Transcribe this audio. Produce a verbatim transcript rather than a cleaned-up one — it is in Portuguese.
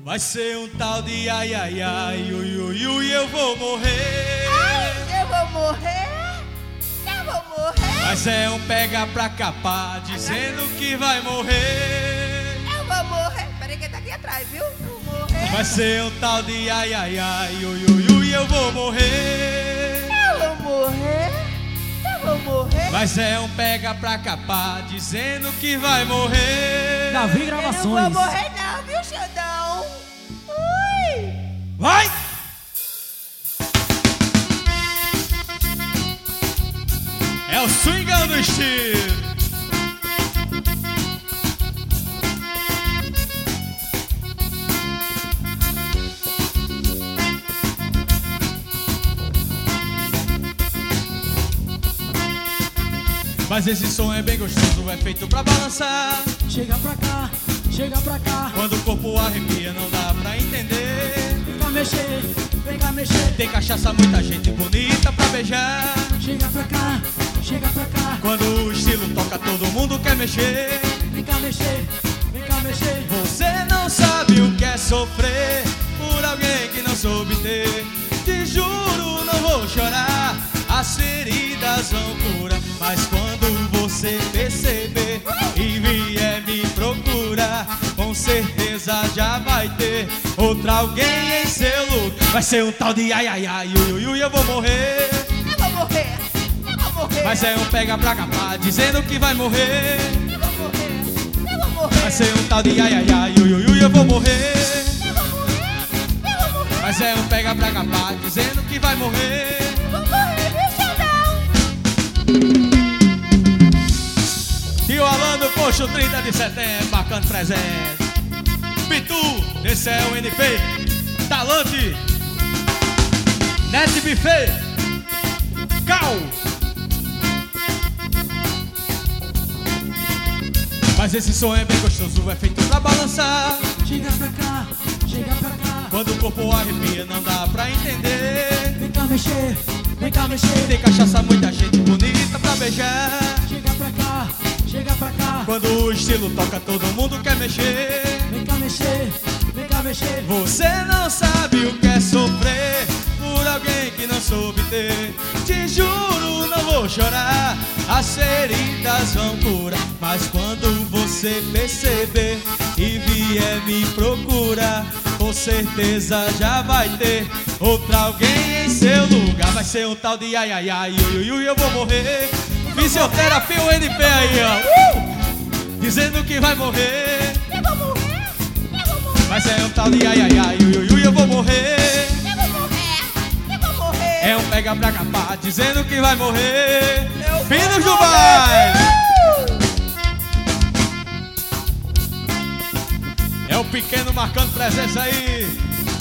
Vai ser um tal de ai, ai, ai, ui, ui, ui, eu vou morrer. Ai, eu vou morrer. Eu vou morrer. Mas é um pega pra capar, dizendo que vai morrer. Eu vou morrer. Peraí que tá aqui atrás, viu? Eu vou morrer. Vai ser um tal de ai, ai, ai, ui, ui, ui, eu vou morrer. Eu vou morrer. Eu vou morrer. Mas é um pega pra capar, dizendo que vai morrer. Davi Eu Gravações. não vou morrer não, viu, Xandão? Ui. Vai! É o swingão do estilo. Mas esse som é bem gostoso, é feito pra balançar. Chega pra cá, chega pra cá. Quando o corpo arrepia não dá pra entender. Vem cá mexer, vem cá mexer. Tem cachaça, muita gente bonita pra beijar. Chega pra cá, chega pra cá. Quando o estilo toca todo mundo quer mexer. Vem cá mexer, vem cá mexer. Você não sabe o que é sofrer por alguém que não soube ter. Te juro, não vou chorar, as feridas vão curar. Mas quando você perceber e vier me procurar, com certeza já vai ter outra alguém em seu lugar. Vai ser um tal de ai, ai, ai, ui, ui, ui, eu vou morrer. Eu vou morrer. Eu vou morrer. Mas é um pega pra capar, dizendo que vai morrer. Eu vou morrer. Eu vou morrer. Vai ser um tal de ai, ai, ai, ui, ui, ui, eu vou morrer. Eu vou morrer. Eu vou morrer. Mas é um pega pra capar, dizendo que vai morrer. Eu vou morrer, viu, Xandão? Tio Alan do Posto trinta de setembro, bacana presente. Pitu, esse é o N P. Talante, Net Buffet, Cal. Mas esse som é bem gostoso, é feito pra balançar. Chega pra cá, chega pra cá. Quando o corpo arrepia não dá pra entender. Vem cá mexer, vem cá mexer. Tem cachaça, muita gente bonita pra beijar. Chega pra cá, chega pra cá. Quando o estilo toca todo mundo quer mexer. Vem cá mexer, vem cá mexer. Você não sabe o que é sofrer por alguém que não soube ter. Te juro, não vou chorar, as feridas vão curar. Mas quando você perceber e vier me procurar, com certeza já vai ter outra alguém em seu lugar. Vai ser um tal de ai, ai, ai, ui, ui, ui, eu vou morrer. Fisioterapia, o N P aí, ó, uh! Dizendo que vai morrer. Eu vou morrer. Eu vou morrer. Mas é um tal de ai, ai, ai, ui, ui, ui, eu vou morrer. Eu vou morrer. Eu vou morrer. É um pega pra capar, dizendo que vai morrer. Eu Fim vou do Jubai! morrer. É o pequeno marcando presença aí.